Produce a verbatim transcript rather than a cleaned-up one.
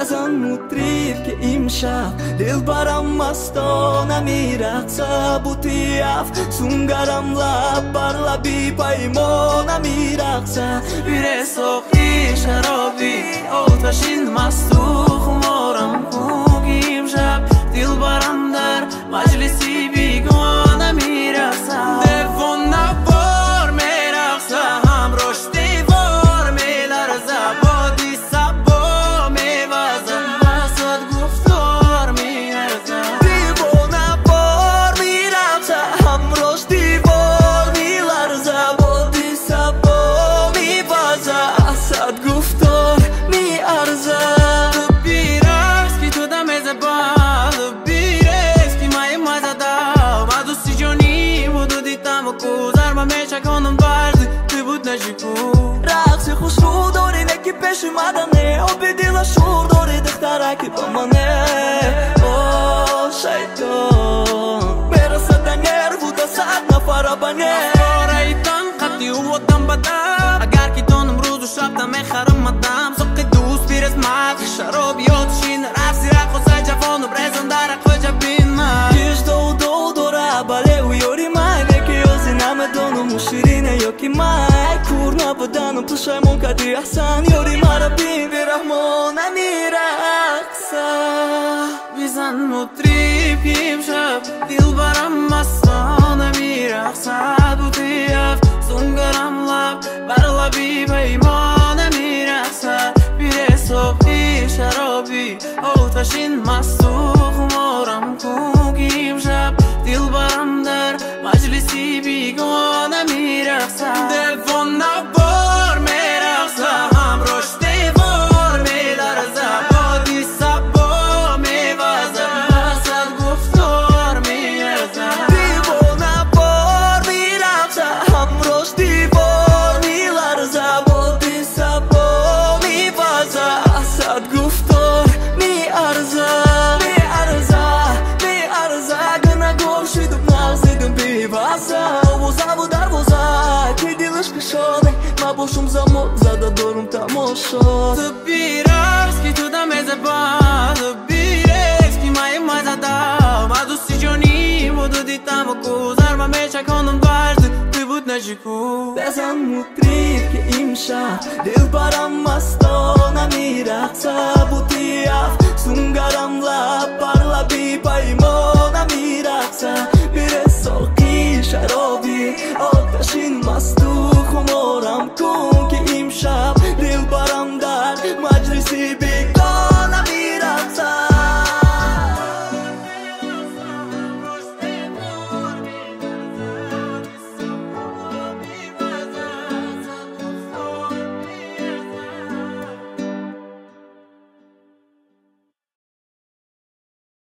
بزن مطرب که امشب دلبرم مستانه میرقصه بوتی افسون گرم لب بر لبی پیمانه میرقصه بیره ساقی شرابی آتشین مست و خمارم کوگی امشب دلبرم در مجلسی بیگانه میرقصه دیوانه بار میرقصه همراش دیوار میلرزه بادی سبا میوزه وسط گفتار میارزه دیوانه بار میرقصه همراش دیوار میلرزه بادی سبا میوزه وسط گفتار میارزه تو بیرقص که تو دم زبان بیرقص که مای مزه دام دوستی جانی بودو دیدم و کوزر و میشه کنم برد تو بود نجیبو رقص خوش رو داری نکی پیش مدنه آبی دیل شور داری دخترکی با منه او شیطان برسه دنگر بوده صد نفر بنه افکار ایتان قطعی و ودم بدم اگر که دانم روز و شب دم خرم مدم سقی دوست بیرس مد شراب یادشین رفسی رقصه جوان و برزن در اقوجه بین من کش دو دو دوره بله و یوری مای بکی یازی نمدانم و شیرینه یا کی مای کور نبودنم تو شایمون کدی احسن یوری مرا بین بی رحمان امیرقصه بیزن مطریب امشب دلبرم مستانه میرقصه بوتی افسون گرم لب بر لبی پیمانه میرقصه بیره ساقی شرابی آتشین مست و خمارم کوگی امشب دلبرم در مجلسی بیگانه میرقصه دیوانه بار میرقصه همراش دیوار میلرزه بادی سبا میوزه وسط گفتار میارزه دیوانه بار میرقصه همراش دیوار میلرزه بادی سبا میوزه وسط گفتار میارزه میارزه میارزه گنه گوشیدم نغزیدم بیوزه وزه و دروازه که دیلش کشاده ما باشم زمان زده دارم تماشا تو بیرقص که تو دم زبان تو بیرقص که مای مزه دام دوستی جانی بودو دیدم و گذر و میشه کنم برد تو بود نجیکو بزن مطریب که امشب دلبرم مستانه میرقصه بوتی افسون گرم لب بر لبی پیمانه میرقصه